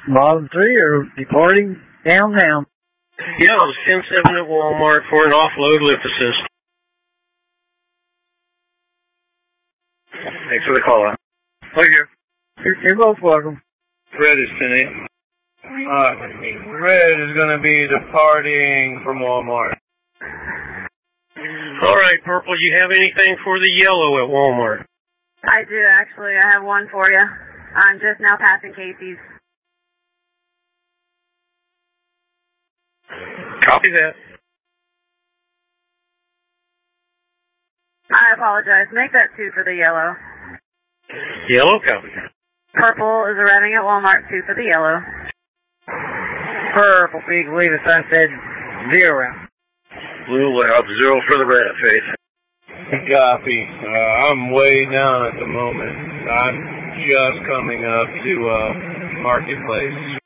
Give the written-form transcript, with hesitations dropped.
Model 3 are departing downtown. Yeah, it was 10-7 at Walmart for an offload lift assist. Thanks for the call out. Thank you. You're both welcome. Red is 10-8. Red is going to be departing from Walmart. All right, Purple, you have anything for the yellow at Walmart? I do, actually. I have one for you. I'm just now passing Casey's. Copy that. I apologize. Make that 2 for the yellow. Yellow, copy. Purple is arriving at Walmart, 2 for the yellow. Purple, Big Leader, I said 0. Blue will have 0 for the red, Faith. Copy. I'm way down at the moment. I'm just coming up to Marketplace.